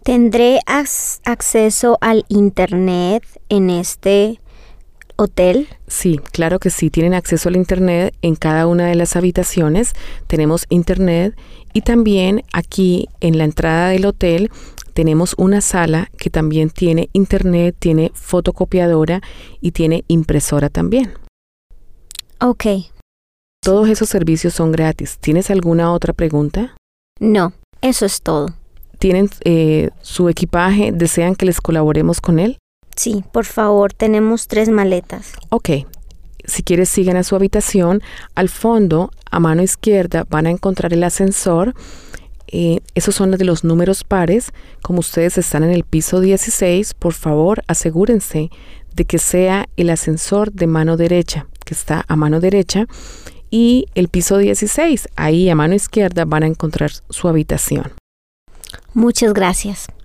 ¿Tendré acceso al internet en este hotel? Sí, claro que sí. Tienen acceso al internet en cada una de las habitaciones. Tenemos internet y también aquí en la entrada del hotel tenemos una sala que también tiene internet, tiene fotocopiadora y tiene impresora también. Ok. Todos esos servicios son gratis. ¿Tienes alguna otra pregunta? No, eso es todo. ¿Tienen su equipaje? ¿Desean que les colaboremos con él? Sí, por favor, tenemos 3 maletas. Ok. Si quieres, sigan a su habitación. Al fondo, a mano izquierda, van a encontrar el ascensor. Esos son de los números pares. Como ustedes están en el piso 16, por favor, asegúrense de que sea el ascensor de mano derecha, que está a mano derecha, y el piso 16. Ahí a mano izquierda van a encontrar su habitación. Muchas gracias.